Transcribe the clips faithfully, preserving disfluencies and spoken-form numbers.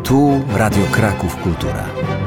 Tu Radio Kraków Kultura.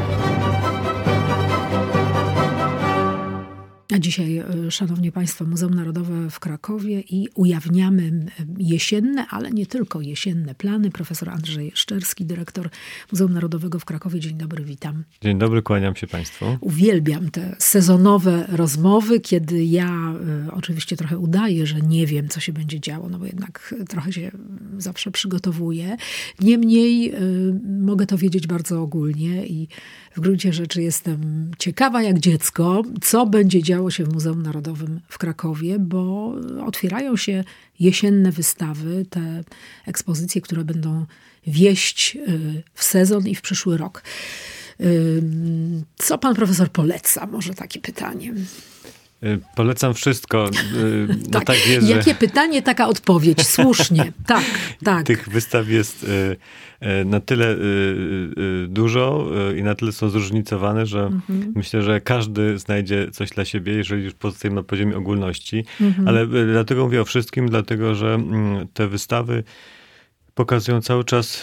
A dzisiaj, szanowni państwo, Muzeum Narodowe w Krakowie i ujawniamy jesienne, ale nie tylko jesienne plany. Profesor Andrzej Szczerski, dyrektor Muzeum Narodowego w Krakowie. Dzień dobry, witam. Dzień dobry, kłaniam się państwu. Uwielbiam te sezonowe rozmowy, kiedy ja y, oczywiście trochę udaję, że nie wiem, co się będzie działo, no bo jednak trochę się zawsze przygotowuję. Niemniej y, mogę to wiedzieć bardzo ogólnie i w gruncie rzeczy jestem ciekawa jak dziecko, co będzie działo się w Muzeum Narodowym w Krakowie, bo otwierają się jesienne wystawy, te ekspozycje, które będą wieść w sezon i w przyszły rok. Co pan profesor poleca? Może takie pytanie. Polecam wszystko. No tak, tak jest, jakie że... pytanie, taka odpowiedź. Słusznie. Tak, tak. Tych wystaw jest na tyle dużo i na tyle są zróżnicowane, że mhm. myślę, że każdy znajdzie coś dla siebie, jeżeli już pozostajemy na poziomie ogólności. Mhm. Ale dlatego mówię o wszystkim, dlatego że te wystawy pokazują cały czas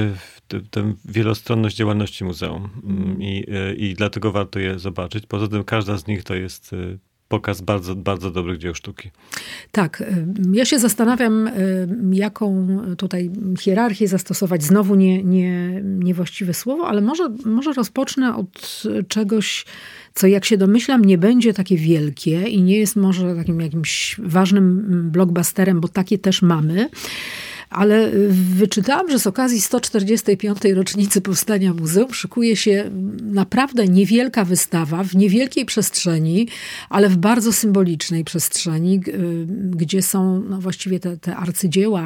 tę wielostronność działalności muzeum. I, I dlatego warto je zobaczyć. Poza tym każda z nich to jest pokaz bardzo, bardzo dobrych dzieł sztuki. Tak. Ja się zastanawiam, jaką tutaj hierarchię zastosować. Znowu nie, nie, niewłaściwe słowo, ale może, może rozpocznę od czegoś, co jak się domyślam nie będzie takie wielkie i nie jest może takim jakimś ważnym blockbusterem, bo takie też mamy. Ale wyczytałam, że z okazji sto czterdziestej piątej rocznicy powstania muzeum szykuje się naprawdę niewielka wystawa w niewielkiej przestrzeni, ale w bardzo symbolicznej przestrzeni, gdzie są no właściwie te, te arcydzieła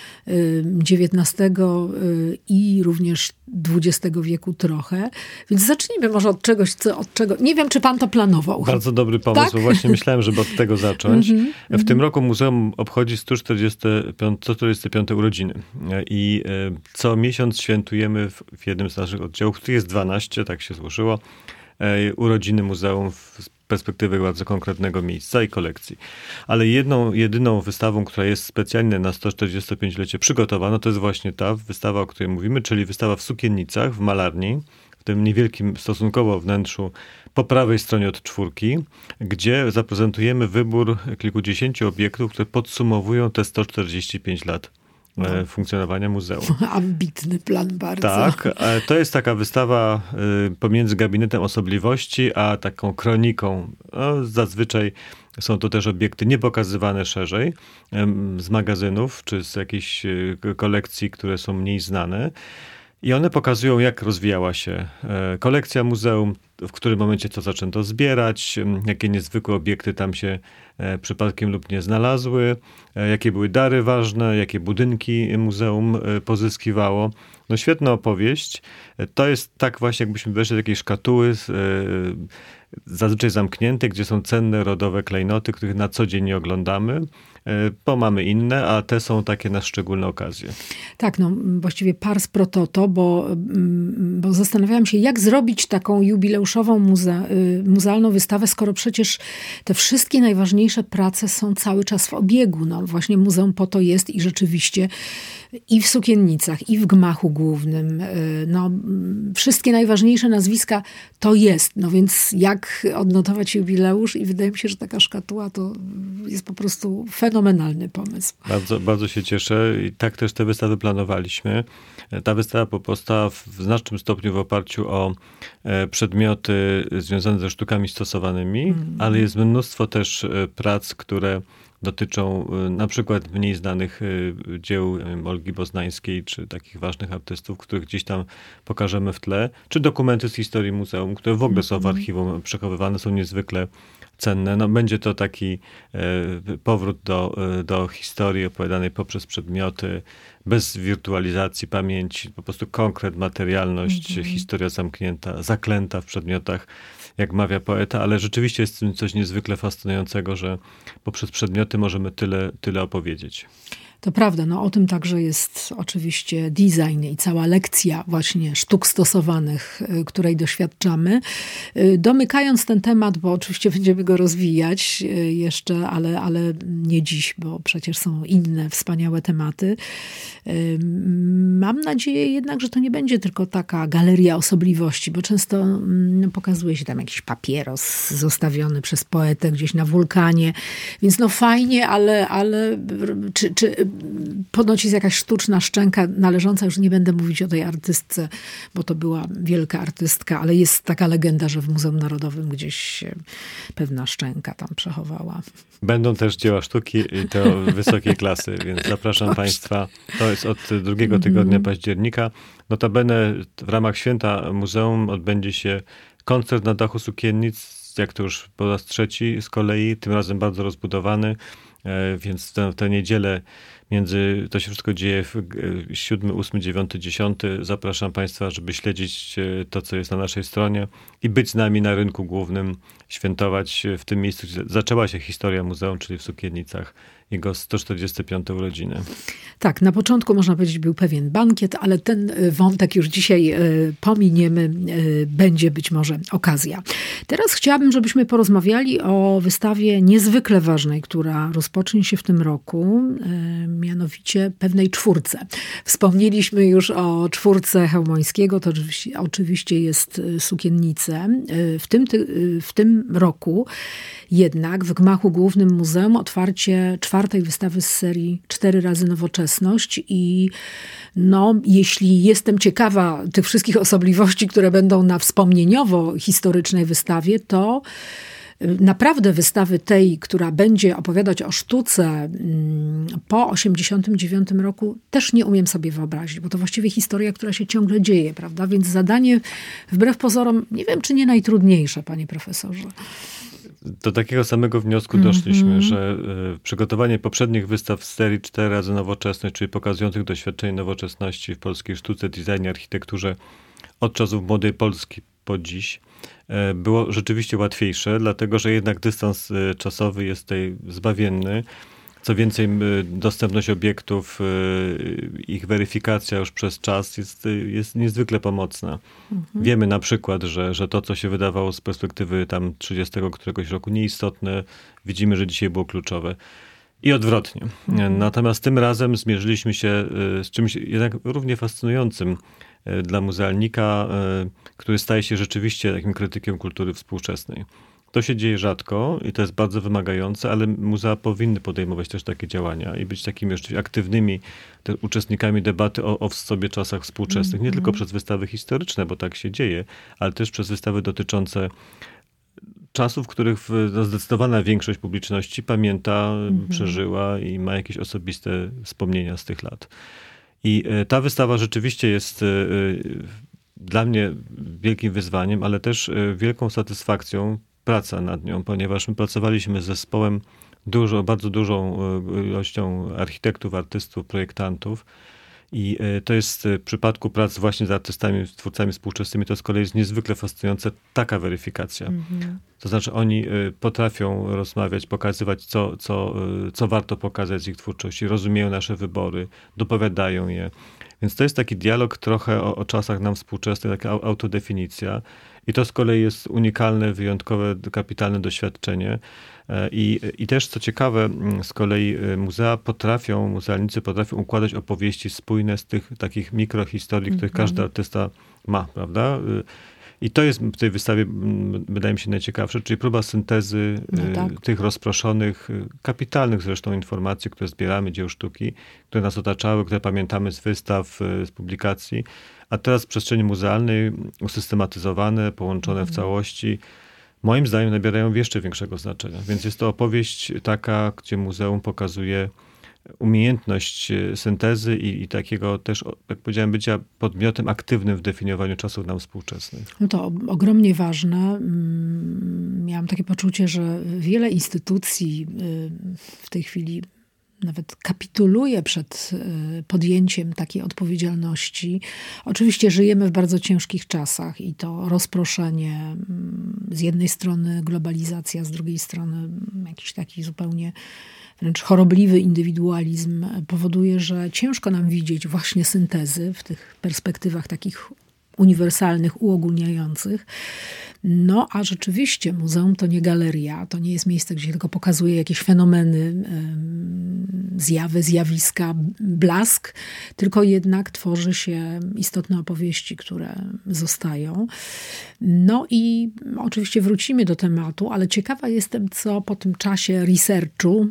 dziewiętnastego i również dwudziestego wieku trochę. Więc zacznijmy może od czegoś, co, od czego... Nie wiem, czy pan to planował. Bardzo dobry pomysł, tak? Bo właśnie myślałem, żeby od tego zacząć. Mm-hmm, w tym roku muzeum obchodzi sto czterdzieste piąte urodziny. I co miesiąc świętujemy w, w jednym z naszych oddziałów, których jest dwanaście, tak się złożyło, urodziny muzeum w perspektywy bardzo konkretnego miejsca i kolekcji. Ale jedną, jedyną wystawą, która jest specjalnie na sto czterdziestopięciolecie przygotowana, to jest właśnie ta wystawa, o której mówimy, czyli wystawa w Sukiennicach, w malarni, w tym niewielkim stosunkowo wnętrzu po prawej stronie od czwórki, gdzie zaprezentujemy wybór kilkudziesięciu obiektów, które podsumowują te sto czterdzieści pięć lat. No. funkcjonowania muzeum. Ambitny plan bardzo. Tak, to jest taka wystawa pomiędzy gabinetem osobliwości, a taką kroniką. No, zazwyczaj są to też obiekty niepokazywane szerzej z magazynów, czy z jakichś kolekcji, które są mniej znane. I one pokazują, jak rozwijała się kolekcja muzeum, w którym momencie co zaczęto zbierać, jakie niezwykłe obiekty tam się przypadkiem lub nie znalazły, jakie były dary ważne, jakie budynki muzeum pozyskiwało. No świetna opowieść. To jest tak właśnie, jakbyśmy weszli do takiej szkatuły, zazwyczaj zamknięte, gdzie są cenne rodowe klejnoty, których na co dzień nie oglądamy, bo mamy inne, a te są takie na szczególne okazje. Tak, no właściwie pars pro toto, bo, bo zastanawiałam się, jak zrobić taką jubileuszową muze, muzealną wystawę, skoro przecież te wszystkie najważniejsze prace są cały czas w obiegu. No właśnie muzeum po to jest i rzeczywiście i w Sukiennicach, i w gmachu głównym. No, wszystkie najważniejsze nazwiska to jest. No więc jak odnotować jubileusz? I wydaje mi się, że taka szkatuła to jest po prostu fenomenalny pomysł. Bardzo, bardzo się cieszę i tak też te wystawy planowaliśmy. Ta wystawa powstała w znacznym stopniu w oparciu o przedmioty związane ze sztukami stosowanymi, mm. ale jest mnóstwo też prac, które dotyczą na przykład mniej znanych dzieł Olgi Boznańskiej, czy takich ważnych artystów, których gdzieś tam pokażemy w tle, czy dokumenty z historii muzeum, które w ogóle są w archiwum przechowywane, są niezwykle cenne. No, będzie to taki e, powrót do, e, do historii opowiadanej poprzez przedmioty, bez wirtualizacji pamięci, po prostu konkret, materialność, mm-hmm. historia zamknięta, zaklęta w przedmiotach, jak mawia poeta, ale rzeczywiście jest w tym coś niezwykle fascynującego, że poprzez przedmioty możemy tyle, tyle opowiedzieć. To prawda, no o tym także jest oczywiście design i cała lekcja właśnie sztuk stosowanych, której doświadczamy. Domykając ten temat, bo oczywiście będziemy go rozwijać jeszcze, ale, ale nie dziś, bo przecież są inne wspaniałe tematy. Mam nadzieję jednak, że to nie będzie tylko taka galeria osobliwości, bo często no, pokazuje się tam jakiś papieros zostawiony przez poetę gdzieś na wulkanie, więc no fajnie, ale, ale czy, czy ponoć jest jakaś sztuczna szczęka należąca, już nie będę mówić o tej artystce, bo to była wielka artystka, ale jest taka legenda, że w Muzeum Narodowym gdzieś się pewna szczęka tam przechowała. Będą też dzieła sztuki i to wysokiej klasy, więc zapraszam Właśnie. Państwa. To jest od drugiego tygodnia mm. października. Notabene w ramach święta muzeum odbędzie się koncert na dachu sukiennic, jak to już po raz trzeci z kolei, tym razem bardzo rozbudowany, więc w tę niedzielę między, to się wszystko dzieje w siódmy, ósmy, dziewiąty, dziesiąty. Zapraszam Państwa, żeby śledzić to, co jest na naszej stronie i być z nami na rynku głównym, świętować w tym miejscu, gdzie zaczęła się historia muzeum, czyli w Sukiennicach, jego sto czterdzieste piąte urodziny. Tak, na początku można powiedzieć był pewien bankiet, ale ten wątek już dzisiaj pominiemy, będzie być może okazja. Teraz chciałabym, żebyśmy porozmawiali o wystawie niezwykle ważnej, która rozpocznie się w tym roku, mianowicie pewnej czwórce. Wspomnieliśmy już o czwórce Chełmońskiego, to oczywiście, oczywiście jest Sukiennice. W tym, w tym roku jednak w gmachu głównym muzeum otwarcie czwartej wystawy z serii Cztery razy nowoczesność i no, jeśli jestem ciekawa tych wszystkich osobliwości, które będą na wspomnieniowo-historycznej wystawie, to naprawdę wystawy tej, która będzie opowiadać o sztuce po osiemdziesiątym dziewiątym roku, też nie umiem sobie wyobrazić, bo to właściwie historia, która się ciągle dzieje, prawda? Więc zadanie wbrew pozorom, nie wiem, czy nie najtrudniejsze, panie profesorze. Do takiego samego wniosku doszliśmy, mm-hmm. że y, przygotowanie poprzednich wystaw z serii Cztery razy nowoczesność, czyli pokazujących doświadczenie nowoczesności w polskiej sztuce, designie, architekturze od czasów młodej Polski po dziś, y, było rzeczywiście łatwiejsze, dlatego że jednak dystans y, czasowy jest tutaj zbawienny. Co więcej, dostępność obiektów, ich weryfikacja już przez czas jest, jest niezwykle pomocna. Mhm. Wiemy na przykład, że, że to, co się wydawało z perspektywy tam trzydziestego któregoś roku nieistotne, widzimy, że dzisiaj było kluczowe. I odwrotnie. Mhm. Natomiast tym razem zmierzyliśmy się z czymś jednak równie fascynującym dla muzealnika, który staje się rzeczywiście takim krytykiem kultury współczesnej. To się dzieje rzadko i to jest bardzo wymagające, ale muzea powinny podejmować też takie działania i być takimi rzeczywiście aktywnymi te, uczestnikami debaty o, o sobie czasach współczesnych. Mm-hmm. Nie tylko przez wystawy historyczne, bo tak się dzieje, ale też przez wystawy dotyczące czasów, w których no, zdecydowana większość publiczności pamięta, mm-hmm. przeżyła i ma jakieś osobiste wspomnienia z tych lat. I y, ta wystawa rzeczywiście jest y, y, dla mnie wielkim wyzwaniem, ale też y, wielką satysfakcją praca nad nią, ponieważ my pracowaliśmy z zespołem dużo, bardzo dużą ilością architektów, artystów, projektantów i to jest w przypadku prac właśnie z artystami, z twórcami współczesnymi, to z kolei jest niezwykle fascynujące taka weryfikacja. Mm-hmm. To znaczy oni potrafią rozmawiać, pokazywać, co, co, co warto pokazać z ich twórczości, rozumieją nasze wybory, dopowiadają je. Więc to jest taki dialog trochę o, o czasach nam współczesnych, taka autodefinicja. I to z kolei jest unikalne, wyjątkowe, kapitalne doświadczenie. I, i też, co ciekawe, z kolei muzea potrafią, muzealnicy potrafią układać opowieści spójne z tych takich mikrohistorii, mm-hmm. których każdy artysta ma, prawda? I to jest w tej wystawie, wydaje mi się, najciekawsze, czyli próba syntezy no tak. tych rozproszonych, kapitalnych zresztą informacji, które zbieramy, dzieł sztuki, które nas otaczały, które pamiętamy z wystaw, z publikacji, a teraz w przestrzeni muzealnej usystematyzowane, połączone mm. w całości, moim zdaniem nabierają jeszcze większego znaczenia. Więc jest to opowieść taka, gdzie muzeum pokazuje umiejętność syntezy i, i takiego też, jak powiedziałem, bycia podmiotem aktywnym w definiowaniu czasów nam współczesnych. No to ogromnie ważne. Miałam takie poczucie, że wiele instytucji w tej chwili nawet kapituluje przed podjęciem takiej odpowiedzialności. Oczywiście żyjemy w bardzo ciężkich czasach i to rozproszenie, z jednej strony globalizacja, z drugiej strony jakiś taki zupełnie wręcz chorobliwy indywidualizm powoduje, że ciężko nam widzieć właśnie syntezy w tych perspektywach takich uniwersalnych, uogólniających. No a rzeczywiście muzeum to nie galeria, to nie jest miejsce, gdzie tylko pokazuje jakieś fenomeny, zjawy, zjawiska, blask, tylko jednak tworzy się istotne opowieści, które zostają. No i oczywiście wrócimy do tematu, ale ciekawa jestem, co po tym czasie researchu,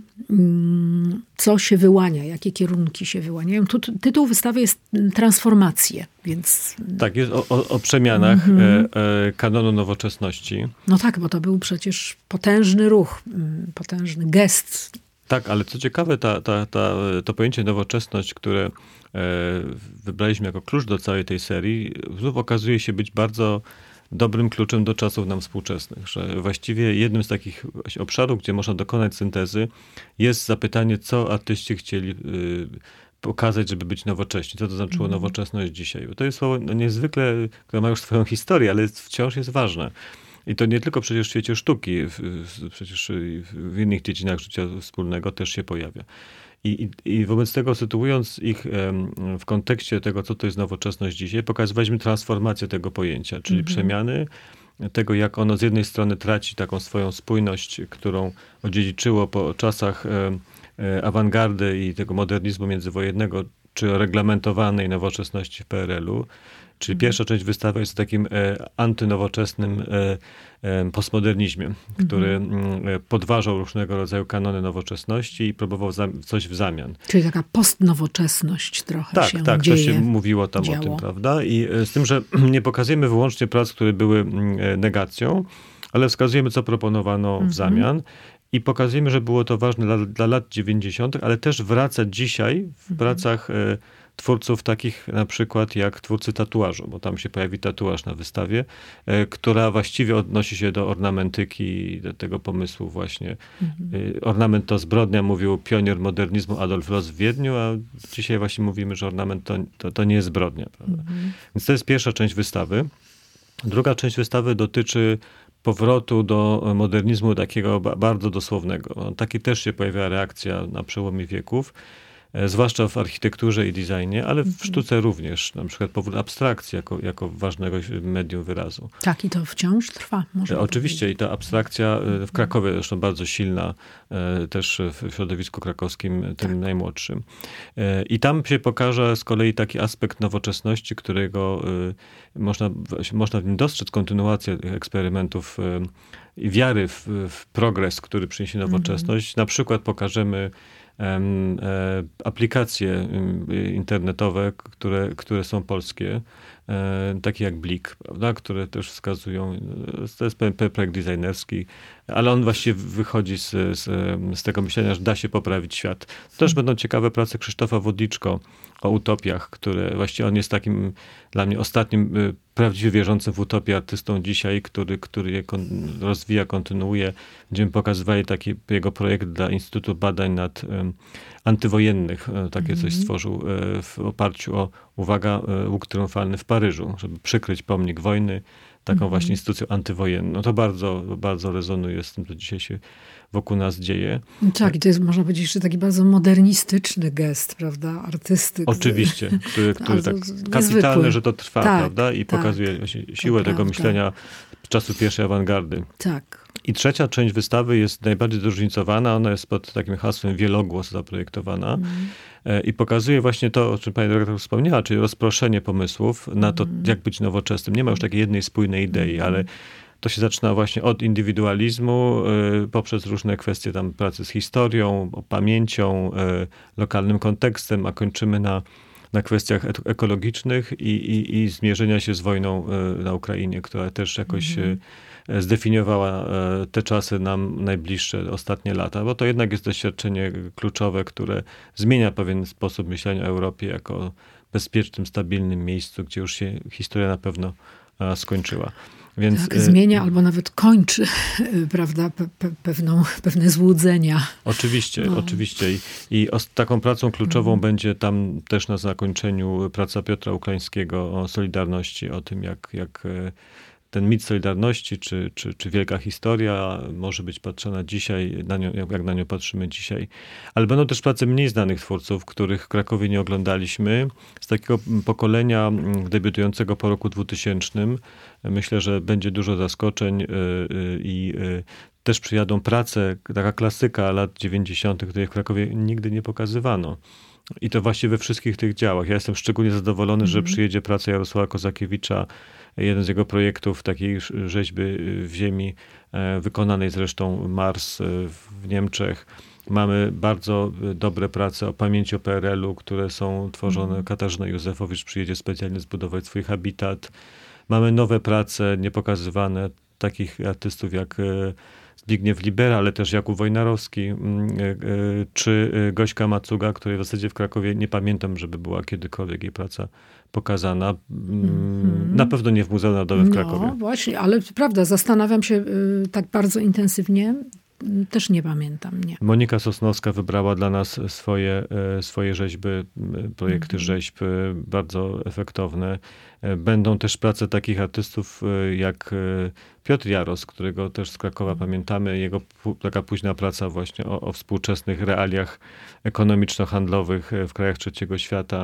co się wyłania, jakie kierunki się wyłaniają. Tu, tytuł wystawy jest Transformacje, więc... Tak, jest o, o, o przemianach mm-hmm. e, e, kanonu nowoczesności. No tak, bo to był przecież potężny ruch, potężny gest. Tak, ale co ciekawe, ta, ta, ta, to pojęcie nowoczesność, które e, wybraliśmy jako klucz do całej tej serii, znów okazuje się być bardzo dobrym kluczem do czasów nam współczesnych, że właściwie jednym z takich obszarów, gdzie można dokonać syntezy, jest zapytanie, co artyści chcieli y, pokazać, żeby być nowocześni. Co to znaczyło mm. nowoczesność dzisiaj? Bo to jest słowo no, niezwykle, które ma już swoją historię, ale wciąż jest ważne. I to nie tylko przecież w świecie sztuki, w, w, przecież w innych dziedzinach życia wspólnego też się pojawia. I, i, I wobec tego, sytuując ich em, w kontekście tego, co to jest nowoczesność dzisiaj, pokazywaliśmy transformację tego pojęcia, czyli mm-hmm. przemiany tego, jak ono z jednej strony traci taką swoją spójność, którą odziedziczyło po czasach e, e, awangardy i tego modernizmu międzywojennego, czy reglamentowanej nowoczesności w P R L u. Czyli mm-hmm. pierwsza część wystawy jest o takim e, antynowoczesnym e, e, postmodernizmie, który mm-hmm. e, podważał różnego rodzaju kanony nowoczesności i próbował za, coś w zamian. Czyli taka postnowoczesność trochę tak, się Tak, dzieje, to się mówiło tam działo. O tym, prawda? I e, z tym, że nie pokazujemy wyłącznie prac, które były e, negacją, ale wskazujemy, co proponowano mm-hmm. w zamian. I pokazujemy, że było to ważne dla, dla lat dziewięćdziesiątych, ale też wraca dzisiaj w mm-hmm. pracach e, twórców takich na przykład jak twórcy tatuażu, bo tam się pojawi tatuaż na wystawie, e, która właściwie odnosi się do ornamentyki, do tego pomysłu właśnie. Mm-hmm. E, ornament to zbrodnia, mówił pionier modernizmu Adolf Loos w Wiedniu, a dzisiaj właśnie mówimy, że ornament to, to, to nie jest zbrodnia. Prawda? Mm-hmm. Więc to jest pierwsza część wystawy. Druga część wystawy dotyczy powrotu do modernizmu takiego bardzo dosłownego. Taki też się pojawia reakcja na przełomie wieków, zwłaszcza w architekturze i designie, ale w sztuce również. Na przykład powrót abstrakcji jako, jako ważnego medium wyrazu. Tak, i to wciąż trwa. Można Oczywiście powiedzieć. I ta abstrakcja w Krakowie zresztą bardzo silna, też w środowisku krakowskim, tym tak. najmłodszym. I tam się pokaże z kolei taki aspekt nowoczesności, którego można, można w nim dostrzec kontynuację eksperymentów i wiary w, w progres, który przyniesie nowoczesność. Mm-hmm. Na przykład pokażemy aplikacje internetowe, które, które są polskie, takie jak Blik, prawda, które też wskazują, to jest projekt designerski, ale on właściwie wychodzi z, z, z tego myślenia, że da się poprawić świat. Też będą ciekawe prace Krzysztofa Wodliczko o utopiach, które właściwie on jest takim dla mnie ostatnim prawdziwie wierzącym w utopię artystą dzisiaj, który, który je kon, rozwija, kontynuuje. Będziemy pokazywali taki jego projekt dla Instytutu Badań nad um, Antywojennych. Takie mm-hmm. coś stworzył w oparciu o, uwaga, łuk triumfalny w Paryżu, żeby przykryć pomnik wojny taką mm-hmm. właśnie instytucją antywojenną. No to bardzo, bardzo rezonuje z tym, co dzisiaj się wokół nas dzieje. Tak, i to jest, można powiedzieć, że taki bardzo modernistyczny gest, prawda, artysty. Oczywiście, który, który tak kapitalny, że to trwa, tak, prawda, i tak, pokazuje siłę tego myślenia czasu pierwszej awangardy. Tak. I trzecia część wystawy jest najbardziej zróżnicowana, ona jest pod takim hasłem wielogłos zaprojektowana mm. i pokazuje właśnie to, o czym pani dyrektor wspomniała, czyli rozproszenie pomysłów na to, mm. jak być nowoczesnym. Nie ma już takiej jednej spójnej idei, mm. ale to się zaczyna właśnie od indywidualizmu, y, poprzez różne kwestie tam pracy z historią, pamięcią, y, lokalnym kontekstem, a kończymy na, na kwestiach e- ekologicznych i, i, i zmierzenia się z wojną y, na Ukrainie, która też jakoś mm. y, zdefiniowała y, te czasy nam najbliższe, ostatnie lata, bo to jednak jest doświadczenie kluczowe, które zmienia pewien sposób myślenia o Europie jako bezpiecznym, stabilnym miejscu, gdzie już się historia na pewno skończyła. Więc, tak, zmienia albo nawet kończy, prawda, pe, pe, pewną, pewne złudzenia. Oczywiście, no. oczywiście. I, i os, taką pracą kluczową mhm. będzie tam też na zakończeniu praca Piotra Uklańskiego o Solidarności, o tym jak, jak ten mit Solidarności, czy, czy, czy wielka historia może być patrzona dzisiaj, na nią, jak na nią patrzymy dzisiaj. Ale będą też prace mniej znanych twórców, których w Krakowie nie oglądaliśmy. Z takiego pokolenia debiutującego po roku dwutysięcznym. Myślę, że będzie dużo zaskoczeń i też przyjadą prace, taka klasyka lat dziewięćdziesiątych, której w Krakowie nigdy nie pokazywano. I to właśnie we wszystkich tych działach. Ja jestem szczególnie zadowolony, mm. że przyjedzie praca Jarosława Kozakiewicza, jeden z jego projektów takiej rzeźby w ziemi, wykonanej zresztą Mars w Niemczech. Mamy bardzo dobre prace o pamięci o P R L u, które są tworzone. Mm. Katarzyna Józefowicz przyjedzie specjalnie zbudować swój habitat. Mamy nowe prace niepokazywane takich artystów jak Zbigniew Libera, ale też Jakub Wojnarowski, czy Gośka Macuga, której w zasadzie w Krakowie nie pamiętam, żeby była kiedykolwiek jej praca pokazana. Mm-hmm. Na pewno nie w Muzeum Narodowym w Krakowie. No właśnie, ale prawda, zastanawiam się y, tak bardzo intensywnie. Też nie pamiętam, nie. Monika Sosnowska wybrała dla nas swoje, swoje rzeźby, projekty mm-hmm. rzeźb bardzo efektowne. Będą też prace takich artystów jak Piotr Jaros, którego też z Krakowa mm-hmm. pamiętamy. Jego taka późna praca właśnie o, o współczesnych realiach ekonomiczno-handlowych w krajach trzeciego świata.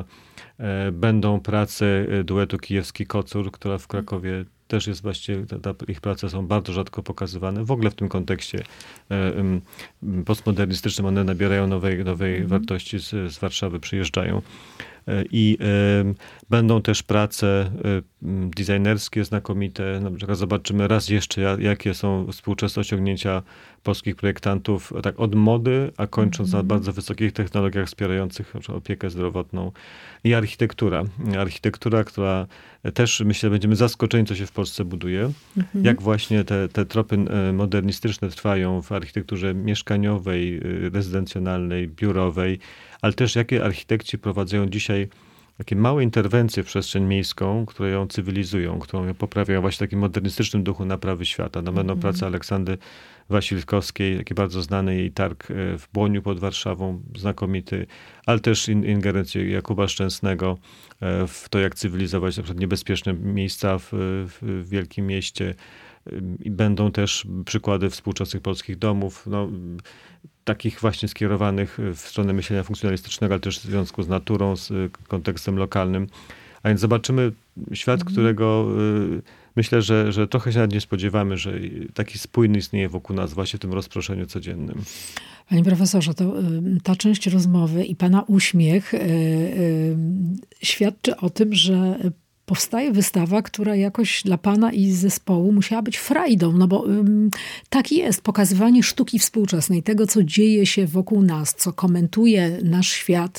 Będą prace duetu Kijewski-Kocur, która w Krakowie też jest właściwie, ta, ta, ich prace są bardzo rzadko pokazywane. W ogóle w tym kontekście e, um, postmodernistycznym one nabierają nowej, nowej mm. wartości, z, z Warszawy przyjeżdżają. E, I e, będą też prace e, designerskie znakomite. Na przykład zobaczymy raz jeszcze, jakie są współczesne osiągnięcia polskich projektantów, tak od mody, a kończąc mm. na bardzo wysokich technologiach wspierających na przykład opiekę zdrowotną. I architektura. Architektura, która też, myślę, będziemy zaskoczeni, co się w Polsce buduje. Mhm. Jak właśnie te, te tropy modernistyczne trwają w architekturze mieszkaniowej, rezydencjonalnej, biurowej, ale też jakie architekci prowadzają dzisiaj takie małe interwencje w przestrzeń miejską, które ją cywilizują, którą ją poprawiają właśnie w takim modernistycznym duchu naprawy świata. No, będą mhm. prace Aleksandry Wasilkowskiej, taki bardzo znany jej targ w Błoniu pod Warszawą, znakomity, ale też in, ingerencje Jakuba Szczęsnego w to, jak cywilizować na przykład niebezpieczne miejsca w, w wielkim mieście. I będą też przykłady współczesnych polskich domów, no, takich właśnie skierowanych w stronę myślenia funkcjonalistycznego, ale też w związku z naturą, z kontekstem lokalnym. A więc zobaczymy świat, mhm. którego y, myślę, że, że trochę się nawet nie spodziewamy, że taki spójny istnieje wokół nas właśnie w tym rozproszeniu codziennym. Panie profesorze, to y, ta część rozmowy i pana uśmiech y, y, świadczy o tym, że powstaje wystawa, która jakoś dla pana i zespołu musiała być frajdą, no bo ym, tak jest, pokazywanie sztuki współczesnej, tego, co dzieje się wokół nas, co komentuje nasz świat,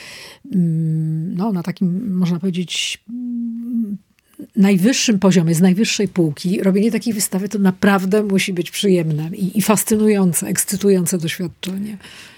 ym, no na takim, można powiedzieć, ym, najwyższym poziomie, z najwyższej półki. Robienie takiej wystawy to naprawdę musi być przyjemne i, i fascynujące, ekscytujące doświadczenie.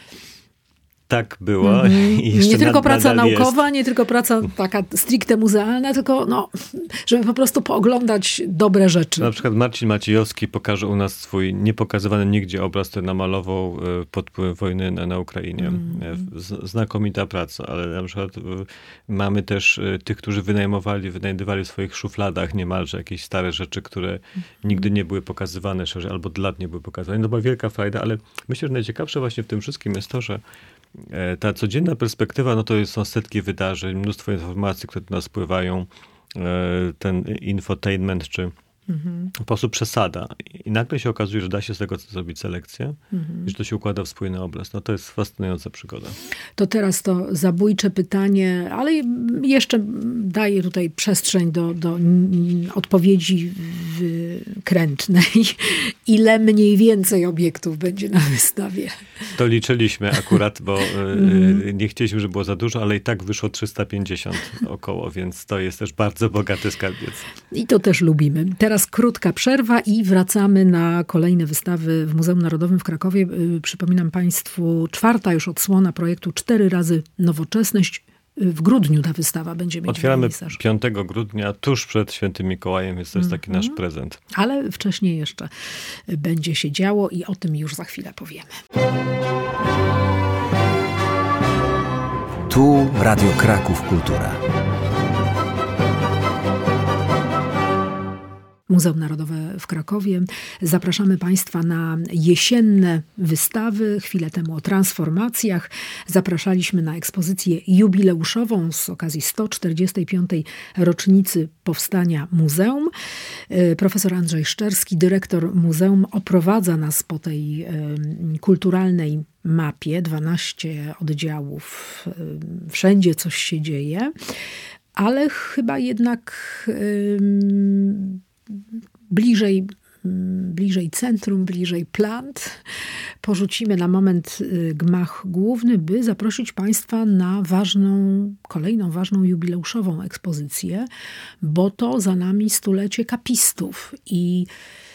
Tak było. Mm-hmm. I jeszcze nie tylko nad, praca naukowa, jest. nie tylko praca taka stricte muzealna, tylko no, żeby po prostu pooglądać dobre rzeczy. Na przykład Marcin Maciejowski pokaże u nas swój niepokazywany nigdzie obraz, który namalował pod wpływem wojny na, na Ukrainie. Mm-hmm. Znakomita praca, ale na przykład mamy też tych, którzy wynajmowali, wynajdywali w swoich szufladach niemalże jakieś stare rzeczy, które mm-hmm. nigdy nie były pokazywane szerzej, albo od lat nie były pokazywane. To była wielka frajda, ale myślę, że najciekawsze właśnie w tym wszystkim jest to, że ta codzienna perspektywa, no to są setki wydarzeń, mnóstwo informacji, które do nas spływają, ten infotainment, czy mhm. po prostu przesada. I nagle się okazuje, że da się z tego zrobić selekcję mhm. i że to się układa w spójny obraz. No to jest fascynująca przygoda. To teraz to zabójcze pytanie, ale jeszcze daję tutaj przestrzeń do, do odpowiedzi wykrętnej. Ile mniej więcej obiektów będzie na wystawie? To liczyliśmy akurat, bo mm. nie chcieliśmy, żeby było za dużo, ale i tak wyszło trzysta pięćdziesiąt około, więc to jest też bardzo bogaty skarbiec. I to też lubimy. Teraz krótka przerwa i wracamy na kolejne wystawy w Muzeum Narodowym w Krakowie. Przypominam Państwu, czwarta już odsłona projektu Cztery razy Nowoczesność. w grudniu ta wystawa będzie mieć Otwieramy wernisaż. piątego grudnia, tuż przed Świętym Mikołajem, więc to jest taki mm-hmm. nasz prezent. Ale wcześniej jeszcze będzie się działo i o tym już za chwilę powiemy. Tu Radio Kraków Kultura. Muzeum Narodowe w Krakowie. Zapraszamy Państwa na jesienne wystawy. Chwilę temu o transformacjach. Zapraszaliśmy na ekspozycję jubileuszową z okazji sto czterdziestej piątej rocznicy powstania muzeum. Profesor Andrzej Szczerski, dyrektor muzeum, oprowadza nas po tej kulturalnej mapie. dwanaście oddziałów. Wszędzie coś się dzieje. Ale chyba jednak Yy, bliżej, bliżej centrum, bliżej plant. Porzucimy na moment gmach główny, by zaprosić Państwa na ważną, kolejną ważną jubileuszową ekspozycję, bo to za nami stulecie kapistów. I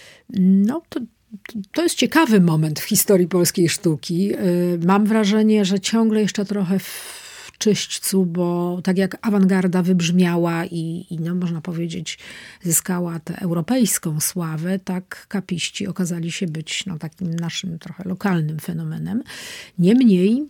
no to To jest ciekawy moment w historii polskiej sztuki. Mam wrażenie, że ciągle jeszcze trochę w czyśćcu, bo tak jak awangarda wybrzmiała i, i no, można powiedzieć zyskała tę europejską sławę, tak kapiści okazali się być no, takim naszym trochę lokalnym fenomenem. Niemniej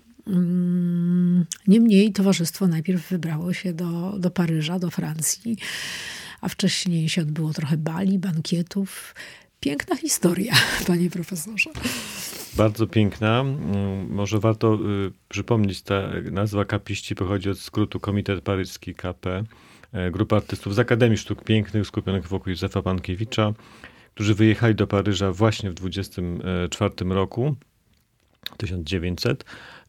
mm, niemniej towarzystwo najpierw wybrało się do, do Paryża, do Francji, a wcześniej się odbyło trochę bali, bankietów. Piękna historia, panie profesorze. Bardzo piękna. Może warto y, przypomnieć, ta nazwa kapiści pochodzi od skrótu Komitet Paryski K P. Grupa artystów z Akademii Sztuk Pięknych skupionych wokół Józefa Pankiewicza, którzy wyjechali do Paryża właśnie w dwudziestym czwartym roku, tysiąc dziewięćset.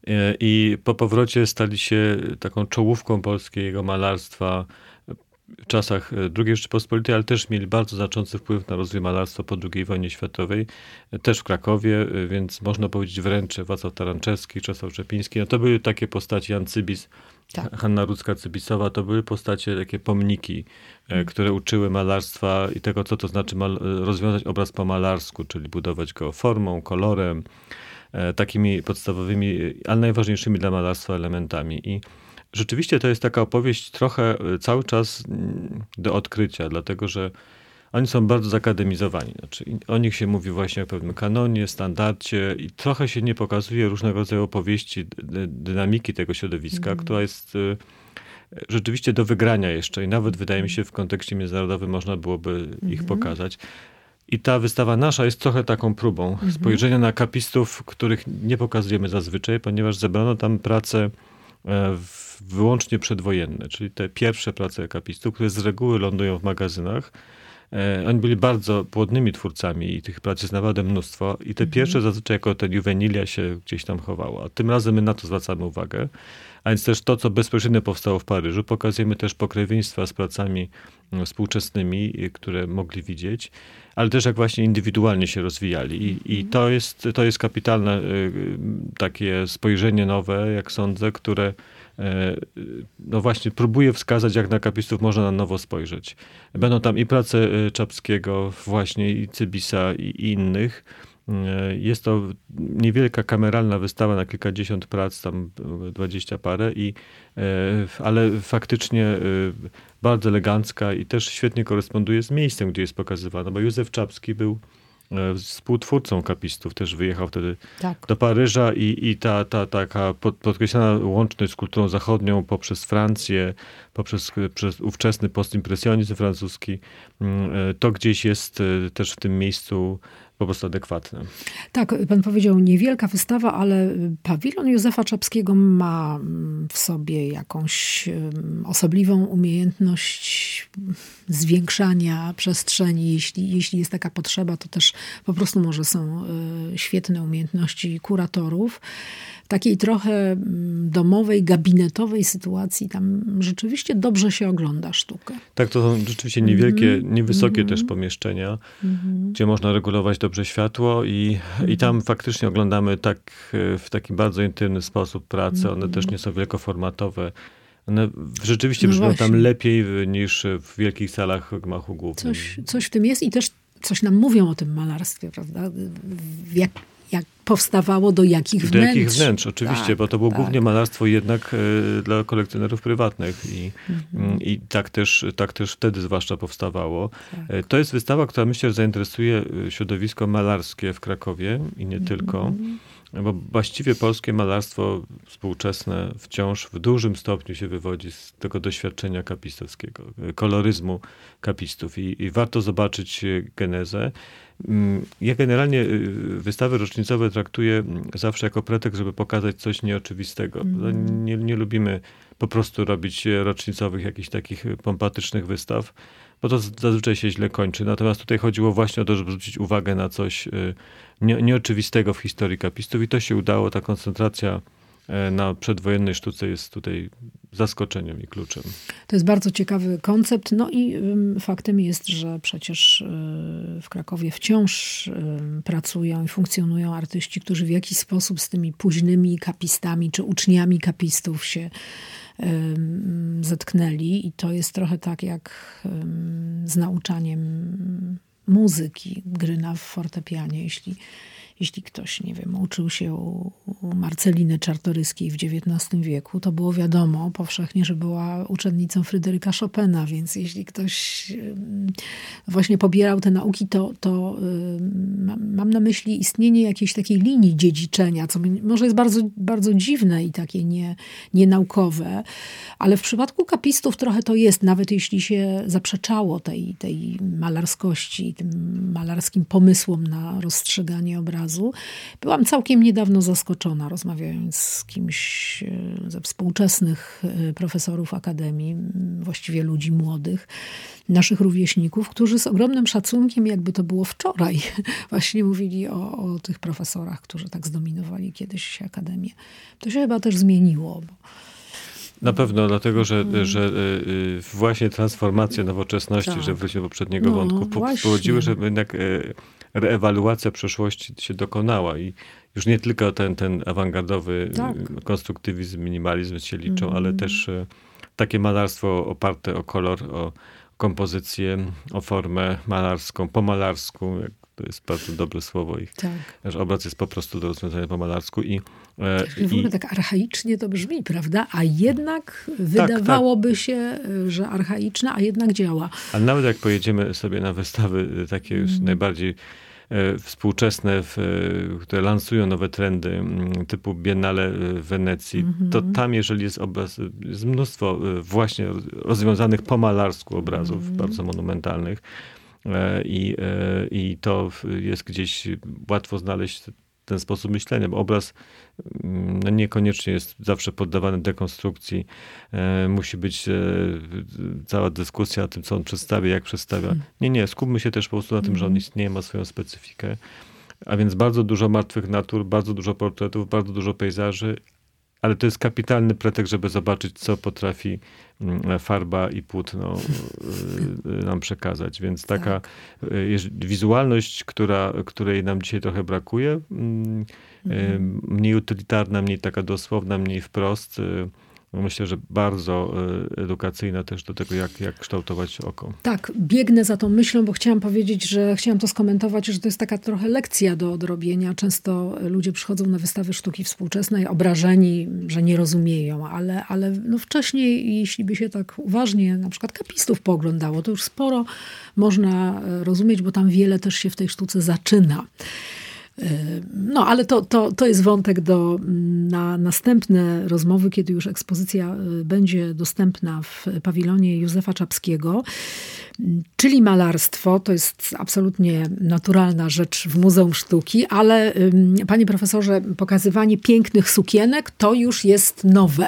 I po powrocie stali się taką czołówką polskiego malarstwa w czasach drugiej Rzeczypospolitej, ale też mieli bardzo znaczący wpływ na rozwój malarstwa po drugiej wojnie światowej, też w Krakowie, więc można powiedzieć wręcz Wacław Taranczewski, Czesław Czepiński. No to były takie postacie, Jan Cybis, tak. Hanna Rudzka-Cybisowa, to były postacie, takie pomniki, hmm. które uczyły malarstwa i tego, co to znaczy mal- rozwiązać obraz po malarsku, czyli budować go formą, kolorem, takimi podstawowymi, ale najważniejszymi dla malarstwa elementami. I rzeczywiście to jest taka opowieść trochę cały czas do odkrycia, dlatego że oni są bardzo zakademizowani. Znaczy, o nich się mówi właśnie o pewnym kanonie, standardzie i trochę się nie pokazuje różnego rodzaju opowieści, dynamiki tego środowiska, mm. która jest rzeczywiście do wygrania jeszcze i nawet wydaje mi się w kontekście międzynarodowym można byłoby mm. ich pokazać. I ta wystawa nasza jest trochę taką próbą mm-hmm. spojrzenia na kapistów, których nie pokazujemy zazwyczaj, ponieważ zebrano tam prace wyłącznie przedwojenne, czyli te pierwsze prace kapistów, które z reguły lądują w magazynach. Oni byli bardzo płodnymi twórcami i tych prac jest naprawdę mnóstwo. I te mm-hmm. pierwsze zazwyczaj jako ten juvenilia się gdzieś tam chowało. A tym razem my na to zwracamy uwagę. A więc też to, co bezpośrednio powstało w Paryżu, pokazujemy też pokrewieństwa z pracami współczesnymi, które mogli widzieć, ale też jak właśnie indywidualnie się rozwijali. I, i to jest, to jest kapitalne takie spojrzenie nowe, jak sądzę, które no właśnie próbuje wskazać, jak na kapistów można na nowo spojrzeć. Będą tam i prace Czapskiego właśnie, i Cybisa, i innych. Jest to niewielka kameralna wystawa na kilkadziesiąt prac, tam dwadzieścia parę, i, ale faktycznie bardzo elegancka i też świetnie koresponduje z miejscem, gdzie jest pokazywana, bo Józef Czapski był współtwórcą kapistów, też wyjechał wtedy tak. do Paryża i, i ta, ta taka pod, podkreślona łączność z kulturą zachodnią poprzez Francję, poprzez, przez ówczesny postimpresjonizm francuski, to gdzieś jest też w tym miejscu po prostu adekwatne. Tak, pan powiedział niewielka wystawa, ale pawilon Józefa Czapskiego ma w sobie jakąś osobliwą umiejętność zwiększania przestrzeni. Jeśli, jeśli jest taka potrzeba, to też po prostu może są świetne umiejętności kuratorów. Takiej trochę domowej, gabinetowej sytuacji tam rzeczywiście dobrze się ogląda sztukę. Tak, to są rzeczywiście niewielkie, mm-hmm. niewysokie mm-hmm. też pomieszczenia, mm-hmm. gdzie można regulować dobrze światło i, mm-hmm. i tam faktycznie oglądamy tak w taki bardzo intymny sposób pracę. Mm-hmm. One też nie są wielkoformatowe. One rzeczywiście no brzmią właśnie. Tam lepiej niż w wielkich salach gmachu głównym. Coś, coś w tym jest i też coś nam mówią o tym malarstwie, prawda? Jak Jak, powstawało, do jakich do wnętrz. Do jakich wnętrz, oczywiście, tak, bo to było tak. głównie malarstwo jednak y, dla kolekcjonerów prywatnych i, mhm. y, i tak, też, tak też wtedy zwłaszcza powstawało. Tak. Y, to jest wystawa, która myślę, że zainteresuje środowisko malarskie w Krakowie i nie mhm. tylko. Bo właściwie polskie malarstwo współczesne wciąż w dużym stopniu się wywodzi z tego doświadczenia kapistowskiego, koloryzmu kapistów i, i warto zobaczyć genezę. Ja generalnie wystawy rocznicowe traktuję zawsze jako pretekst, żeby pokazać coś nieoczywistego. Mm. Nie, nie lubimy po prostu robić rocznicowych jakichś takich pompatycznych wystaw, bo to zazwyczaj się źle kończy. Natomiast tutaj chodziło właśnie o to, żeby zwrócić uwagę na coś nie, nieoczywistego w historii kapistów i to się udało. Ta koncentracja na przedwojennej sztuce jest tutaj zaskoczeniem i kluczem. To jest bardzo ciekawy koncept. No i faktem jest, że przecież w Krakowie wciąż pracują i funkcjonują artyści, którzy w jakiś sposób z tymi późnymi kapistami czy uczniami kapistów się zetknęli. I to jest trochę tak jak z nauczaniem muzyki, gry na fortepianie. Jeśli Jeśli ktoś, nie wiem, uczył się u, u Marceliny Czartoryskiej w dziewiętnastym wieku, to było wiadomo powszechnie, że była uczennicą Fryderyka Chopina, więc jeśli ktoś właśnie pobierał te nauki, to, to mam na myśli istnienie jakiejś takiej linii dziedziczenia, co może jest bardzo, bardzo dziwne i takie nie, nienaukowe, ale w przypadku kapistów trochę to jest, nawet jeśli się zaprzeczało tej, tej malarskości, tym malarskim pomysłom na rozstrzyganie obrazu. Byłam całkiem niedawno zaskoczona, rozmawiając z kimś ze współczesnych profesorów akademii, właściwie ludzi młodych, naszych rówieśników, którzy z ogromnym szacunkiem, jakby to było wczoraj, właśnie mówili o, o tych profesorach, którzy tak zdominowali kiedyś akademię. To się chyba też zmieniło, bo na pewno, dlatego, że, hmm. że właśnie transformacje nowoczesności, tak. że wrócimy do poprzedniego no, wątku, spowodziły, że jednak reewaluacja przeszłości się dokonała i już nie tylko ten, ten awangardowy tak. konstruktywizm, minimalizm się liczą, hmm. ale też takie malarstwo oparte o kolor, o kompozycję, o formę malarską, po malarsku, to jest bardzo dobre słowo ich, tak. że obraz jest po prostu do rozwiązania po malarsku. I, w ogóle i, tak archaicznie to brzmi, prawda? A jednak wydawałoby tak, tak. się, że archaiczne, a jednak działa. Ale nawet jak pojedziemy sobie na wystawy takie już mm. najbardziej współczesne, w, które lansują nowe trendy, typu Biennale w Wenecji, mm-hmm. to tam, jeżeli jest obraz, jest mnóstwo właśnie rozwiązanych po malarsku obrazów, mm-hmm. bardzo monumentalnych, I, i to jest gdzieś łatwo znaleźć ten sposób myślenia, bo obraz no niekoniecznie jest zawsze poddawany dekonstrukcji. Musi być cała dyskusja o tym, co on przedstawia, jak przedstawia. Nie, nie, skupmy się też po prostu na tym, że on istnieje, ma swoją specyfikę. A więc bardzo dużo martwych natur, bardzo dużo portretów, bardzo dużo pejzaży, ale to jest kapitalny pretekst, żeby zobaczyć, co potrafi farba i płótno nam przekazać. Więc taka tak. wizualność, która, której nam dzisiaj trochę brakuje, mhm. mniej utylitarna, mniej taka dosłowna, mniej wprost, myślę, że bardzo edukacyjna też do tego, jak, jak kształtować oko. Tak, biegnę za tą myślą, bo chciałam powiedzieć, że chciałam to skomentować, że to jest taka trochę lekcja do odrobienia. Często ludzie przychodzą na wystawy sztuki współczesnej obrażeni, że nie rozumieją, ale, ale no wcześniej, jeśli by się tak uważnie na przykład kapistów pooglądało, to już sporo można rozumieć, bo tam wiele też się w tej sztuce zaczyna. No, ale to, to, to jest wątek do, na następne rozmowy, kiedy już ekspozycja będzie dostępna w pawilonie Józefa Czapskiego. Czyli malarstwo, to jest absolutnie naturalna rzecz w Muzeum Sztuki, ale panie profesorze, pokazywanie pięknych sukienek to już jest nowe.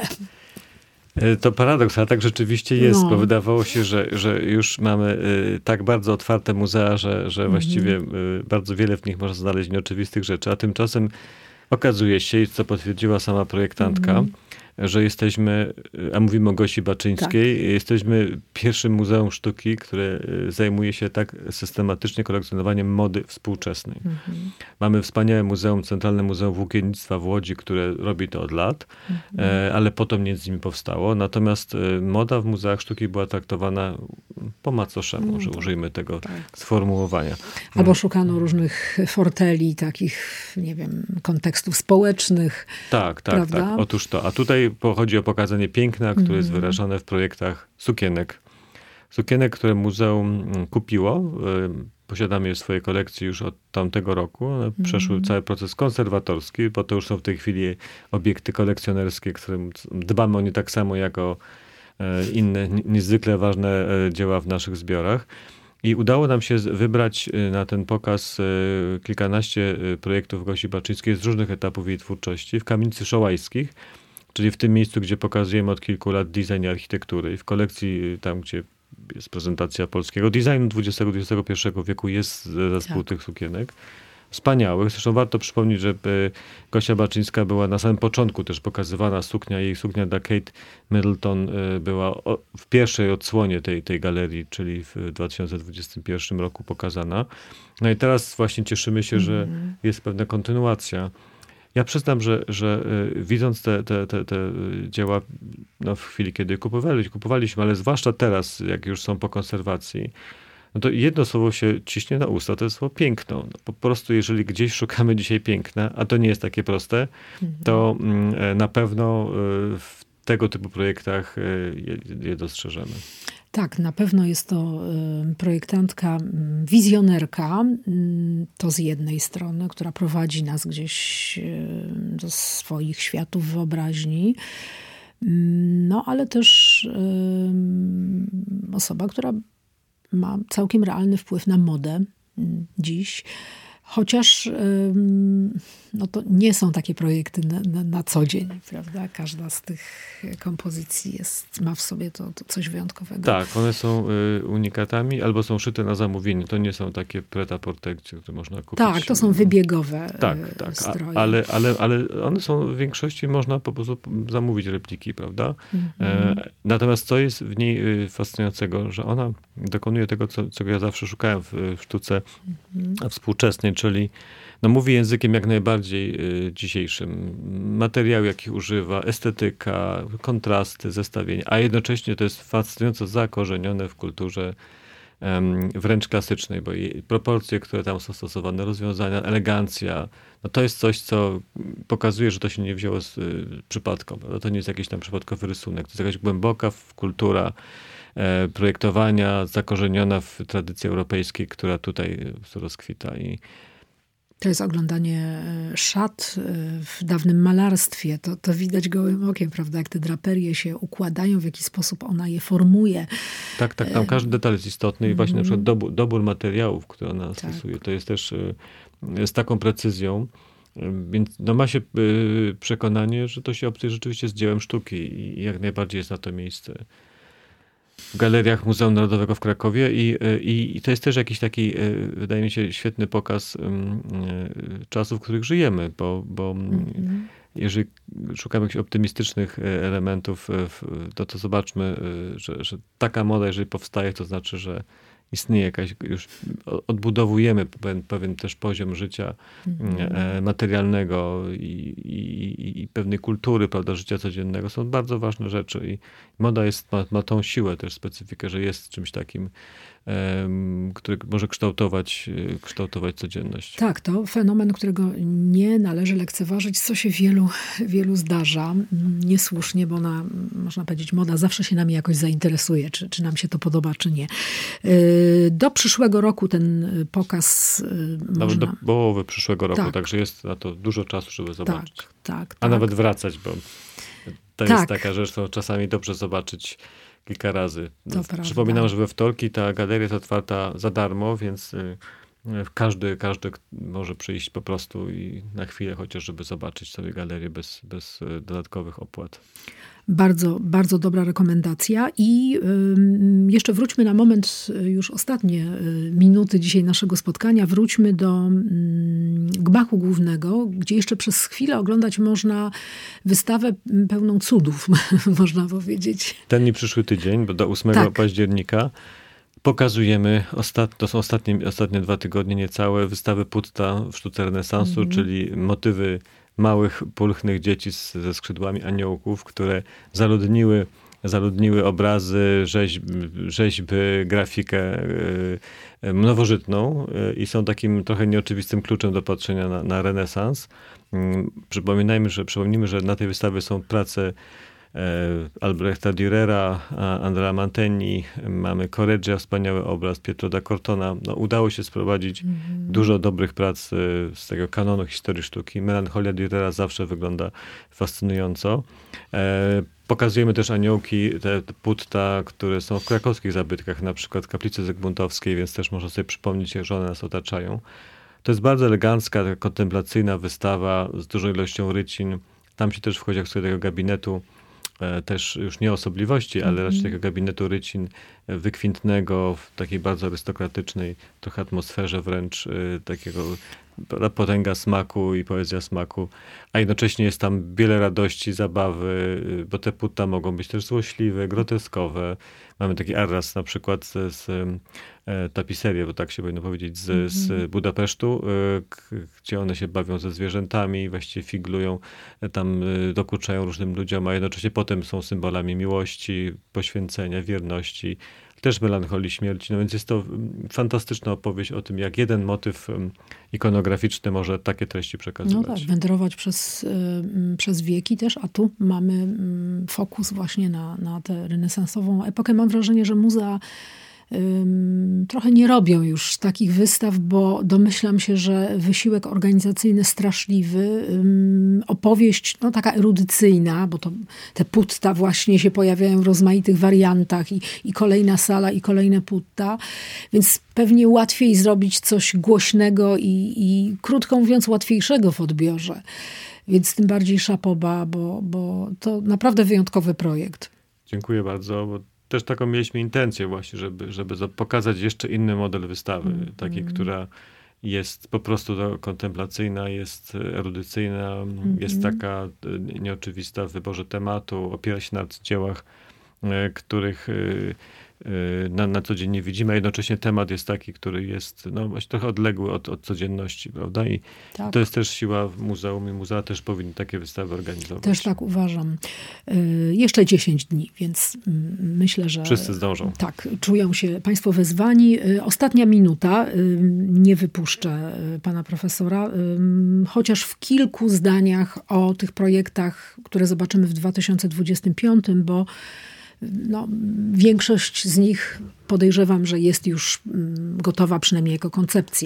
To paradoks, ale tak rzeczywiście jest, no. bo wydawało się, że, że już mamy y, tak bardzo otwarte muzea, że, że mm-hmm. właściwie y, bardzo wiele w nich można znaleźć nieoczywistych rzeczy, a tymczasem okazuje się, co potwierdziła sama projektantka, mm-hmm. że jesteśmy, a mówimy o Gosi Baczyńskiej, tak. jesteśmy pierwszym muzeum sztuki, które zajmuje się tak systematycznie kolekcjonowaniem mody współczesnej. Mhm. Mamy wspaniałe muzeum, Centralne Muzeum Włókiennictwa w Łodzi, które robi to od lat, mhm. ale potem nic z nimi powstało. Natomiast moda w muzeach sztuki była traktowana po macoszemu, że użyjmy tego tak. sformułowania. Albo szukano różnych forteli, takich, nie wiem, kontekstów społecznych. Tak, tak, prawda? tak. Otóż to. A tutaj chodzi o pokazanie piękna, które mm. jest wyrażone w projektach sukienek. Sukienek, które muzeum kupiło. Posiadamy je w swojej kolekcji już od tamtego roku. One mm. przeszły cały proces konserwatorski, bo to już są w tej chwili obiekty kolekcjonerskie, którym dbamy o nie tak samo jak o inne niezwykle ważne dzieła w naszych zbiorach. I udało nam się wybrać na ten pokaz kilkanaście projektów Gosi Baczyńskiej z różnych etapów jej twórczości w Kamienicy Szołajskich, czyli w tym miejscu, gdzie pokazujemy od kilku lat design i architektury. I w kolekcji, tam gdzie jest prezentacja polskiego designu dwudziestego do dwudziestego pierwszego wieku, jest zespół tak. tych sukienek. Wspaniałych. Zresztą warto przypomnieć, że Gosia Baczyńska była na samym początku też pokazywana suknia. Jej suknia dla Kate Middleton była w pierwszej odsłonie tej, tej galerii, czyli w dwa tysiące dwudziestym pierwszym roku pokazana. No i teraz właśnie cieszymy się, że mm. jest pewna kontynuacja. Ja przyznam, że, że widząc te, te, te, te dzieła no w chwili, kiedy kupowali, kupowaliśmy, ale zwłaszcza teraz, jak już są po konserwacji, no to jedno słowo się ciśnie na usta, to jest słowo piękno. No po prostu jeżeli gdzieś szukamy dzisiaj piękna, a to nie jest takie proste, to na pewno w tego typu projektach je, je dostrzeżemy. Tak, na pewno jest to projektantka, wizjonerka, to z jednej strony, która prowadzi nas gdzieś do swoich światów wyobraźni, no ale też osoba, która ma całkiem realny wpływ na modę dziś. Chociaż no to nie są takie projekty na, na, na co dzień, prawda? Każda z tych kompozycji jest, ma w sobie to, to coś wyjątkowego. Tak, one są y, unikatami albo są szyte na zamówienie. To nie są takie prêt-à-porter, które można kupić. Tak, to są wybiegowe tak, y, tak. stroje. A, ale, ale, ale one są w większości, można po prostu zamówić repliki, prawda? Mm-hmm. E, natomiast co jest w niej fascynującego, że ona dokonuje tego, co, czego ja zawsze szukałem w, w sztuce mm-hmm. współczesnej, czyli no mówi językiem jak najbardziej y, dzisiejszym. Materiały, jakich używa, estetyka, kontrasty, zestawienia, a jednocześnie to jest fascynująco zakorzenione w kulturze um, wręcz klasycznej, bo jej proporcje, które tam są stosowane, rozwiązania, elegancja, no to jest coś, co pokazuje, że to się nie wzięło z y, przypadku. To nie jest jakiś tam przypadkowy rysunek, to jest jakaś głęboka kultura e, projektowania, zakorzeniona w tradycji europejskiej, która tutaj rozkwita. I to jest oglądanie szat w dawnym malarstwie. To, to widać gołym okiem, prawda? Jak te draperie się układają, w jaki sposób ona je formuje. Tak, tak. Tam każdy detal jest istotny i właśnie mm. na przykład dobór, dobór materiałów, które ona tak. stosuje, to jest też z taką precyzją. Więc no ma się przekonanie, że to się obcej rzeczywiście z dziełem sztuki i jak najbardziej jest na to miejsce w galeriach Muzeum Narodowego w Krakowie i, i, i to jest też jakiś taki, wydaje mi się, świetny pokaz um, czasów, w których żyjemy, bo, bo mm-hmm. jeżeli szukamy jakichś optymistycznych elementów, to, to zobaczmy, że, że taka moda, jeżeli powstaje, to znaczy, że istnieje jakaś, już odbudowujemy pewien, pewien też poziom życia mm-hmm. materialnego i, i, i pewnej kultury, prawda, życia codziennego. Są bardzo ważne rzeczy i moda jest, ma, ma tą siłę też, specyfikę, że jest czymś takim, um, który może kształtować, kształtować codzienność. Tak, to fenomen, którego nie należy lekceważyć, co się wielu, wielu zdarza. Niesłusznie, bo ona, można powiedzieć, moda zawsze się nami jakoś zainteresuje, czy, czy nam się to podoba, czy nie. Do przyszłego roku ten pokaz Nawet można... do połowy przyszłego roku, tak. także jest na to dużo czasu, żeby zobaczyć. Tak, tak, A tak. nawet wracać, bo to tak. jest taka rzecz, którą czasami dobrze zobaczyć kilka razy. To Przypominam, prawda. Że we wtorki ta galeria jest otwarta za darmo, więc każdy, każdy może przyjść po prostu i na chwilę chociaż, żeby zobaczyć sobie galerię bez, bez dodatkowych opłat. Bardzo, bardzo dobra rekomendacja. I y, jeszcze wróćmy na moment, już ostatnie y, minuty dzisiaj naszego spotkania. Wróćmy do y, gmachu głównego, gdzie jeszcze przez chwilę oglądać można wystawę pełną cudów, można powiedzieć. Ten i przyszły tydzień, bo do ósmego tak. października pokazujemy, ostat, to są ostatnie, ostatnie dwa tygodnie niecałe, wystawy Putta w sztuce renesansu, mm. czyli motywy małych, pulchnych dzieci z, ze skrzydłami aniołków, które zaludniły zaludniły obrazy, rzeźby, rzeźby grafikę nowożytną i są takim trochę nieoczywistym kluczem do patrzenia na, na renesans. Przypominajmy, że, przypomnijmy, że na tej wystawie są prace Albrechta Dürera, Andrea Mantegni, mamy Correggia, wspaniały obraz, Pietro da Cortona. No, udało się sprowadzić mm. dużo dobrych prac z tego kanonu historii sztuki. Melancholia Dürera zawsze wygląda fascynująco. Pokazujemy też aniołki, te, te putta, które są w krakowskich zabytkach, na przykład kaplicy zygmuntowskiej, więc też można sobie przypomnieć, że one nas otaczają. To jest bardzo elegancka, kontemplacyjna wystawa z dużą ilością rycin. Tam się też wchodzi jak sobie tego gabinetu, też już nie osobliwości, ale mm. raczej tego gabinetu rycin wykwintnego, w takiej bardzo arystokratycznej trochę atmosferze wręcz takiego potęga smaku i poezja smaku, a jednocześnie jest tam wiele radości, zabawy, bo te putta mogą być też złośliwe, groteskowe. Mamy taki arras na przykład z, z e, tapiserię, bo tak się powinno powiedzieć, z, mm-hmm. z Budapesztu, e, k, gdzie one się bawią ze zwierzętami, właściwie figlują, e, tam e, dokuczają różnym ludziom, a jednocześnie potem są symbolami miłości, poświęcenia, wierności, też melancholii śmierci. No więc jest to fantastyczna opowieść o tym, jak jeden motyw ikonograficzny może takie treści przekazywać. No tak, wędrować przez, przez wieki też, a tu mamy fokus właśnie na, na tę renesansową epokę. Mam wrażenie, że muzea um, trochę nie robią już takich wystaw, bo domyślam się, że wysiłek organizacyjny straszliwy, um, opowieść no, taka erudycyjna, bo to te putta właśnie się pojawiają w rozmaitych wariantach i, i kolejna sala i kolejne putta, więc pewnie łatwiej zrobić coś głośnego i, i krótko mówiąc łatwiejszego w odbiorze. Więc tym bardziej szapoba, bo, bo to naprawdę wyjątkowy projekt. Dziękuję bardzo, bo też taką mieliśmy intencję właśnie, żeby, żeby pokazać jeszcze inny model wystawy, mm. takiej, która jest po prostu kontemplacyjna, jest erudycyjna, mm-hmm. jest taka nieoczywista w wyborze tematu, opiera się na arcydziełach, których na, na co dzień nie widzimy, a jednocześnie temat jest taki, który jest no, właśnie trochę odległy od, od codzienności, prawda? I tak. To jest też siła muzeum i muzea też powinny takie wystawy organizować. Też tak uważam. Y, jeszcze dziesięć dni, więc myślę, że wszyscy zdążą. Tak, czują się państwo wezwani. Y, ostatnia minuta. Y, nie wypuszczę y, pana profesora, y, chociaż w kilku zdaniach o tych projektach, które zobaczymy w dwa tysiące dwudziestym piątym, bo no, większość z nich podejrzewam, że jest już gotowa przynajmniej jako koncepcja.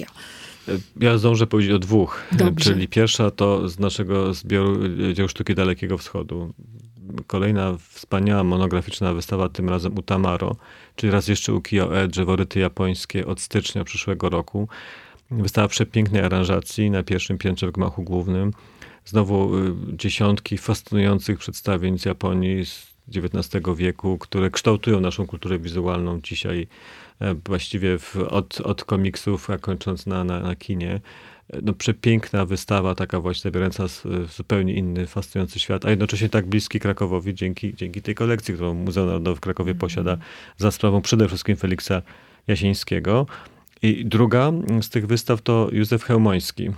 Ja zdążę powiedzieć o dwóch. Dobrze. Czyli pierwsza to z naszego zbioru dzieł sztuki Dalekiego Wschodu. Kolejna wspaniała monograficzna wystawa, tym razem u Tamaro, czyli raz jeszcze ukiyo-e, drzeworyty japońskie od stycznia przyszłego roku. Wystawa przepięknej aranżacji na pierwszym piętrze w gmachu głównym. Znowu dziesiątki fascynujących przedstawień z Japonii z dziewiętnastego wieku, które kształtują naszą kulturę wizualną dzisiaj właściwie w, od, od komiksów, a kończąc na, na, na kinie. No, przepiękna wystawa, taka właśnie zawierająca zupełnie inny, fascynujący świat, a jednocześnie tak bliski Krakowowi dzięki, dzięki tej kolekcji, którą Muzeum Narodowe w Krakowie mm. posiada za sprawą przede wszystkim Feliksa Jasińskiego. I druga z tych wystaw to Józef Chełmoński.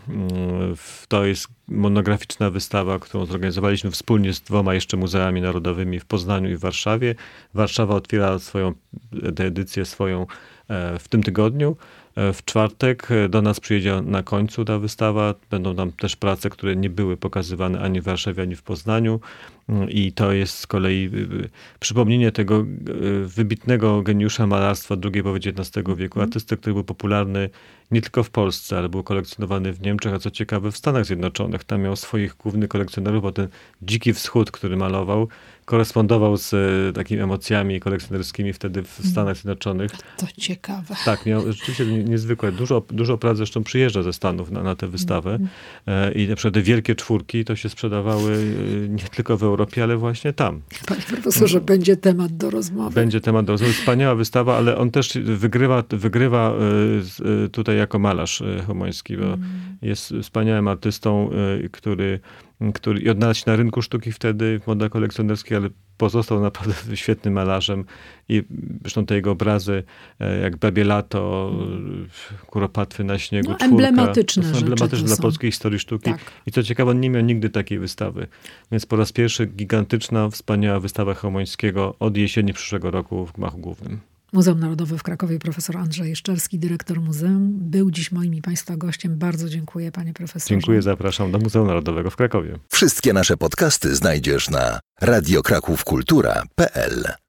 To jest monograficzna wystawa, którą zorganizowaliśmy wspólnie z dwoma jeszcze muzeami narodowymi w Poznaniu i w Warszawie. Warszawa otwiera swoją edycję swoją w tym tygodniu. W czwartek do nas przyjedzie na końcu ta wystawa. Będą tam też prace, które nie były pokazywane ani w Warszawie, ani w Poznaniu. I to jest z kolei przypomnienie tego wybitnego geniusza malarstwa drugiej połowy dziewiętnastego wieku. Artysty, który był popularny nie tylko w Polsce, ale był kolekcjonowany w Niemczech, a co ciekawe w Stanach Zjednoczonych. Tam miał swoich głównych kolekcjonerów, bo ten Dziki Wschód, który malował, korespondował z takimi emocjami kolekcjonerskimi wtedy w Stanach Zjednoczonych. To ciekawe. Tak, miał rzeczywiście niezwykłe. Dużo, dużo prac zresztą przyjeżdża ze Stanów na, na tę wystawę. Mm. I na przykład te wielkie czwórki to się sprzedawały nie tylko w Europie, ale właśnie tam. Panie profesorze, no. będzie temat do rozmowy. Będzie temat do rozmowy. Wspaniała wystawa, ale on też wygrywa, wygrywa tutaj jako malarz Chełmoński, bo mm. jest wspaniałym artystą, który który i odnalazł się na rynku sztuki wtedy w modach kolekcjonerskich, ale pozostał naprawdę świetnym malarzem i zresztą te jego obrazy, jak Babie Lato, Kuropatwy na śniegu, no, Czwórka, emblematyczne to są rzeczy emblematyczne to dla są. polskiej historii sztuki. Tak. I co ciekawe, on nie miał nigdy takiej wystawy. Więc po raz pierwszy gigantyczna, wspaniała wystawa Chełmońskiego od jesieni przyszłego roku w gmachu głównym. Muzeum Narodowe w Krakowie, profesor Andrzej Jeszczerski, dyrektor muzeum, był dziś moim i Państwa gościem. Bardzo dziękuję, panie profesorze. Dziękuję, zapraszam do Muzeum Narodowego w Krakowie. Wszystkie nasze podcasty znajdziesz na radio kraków kultura kropka p l.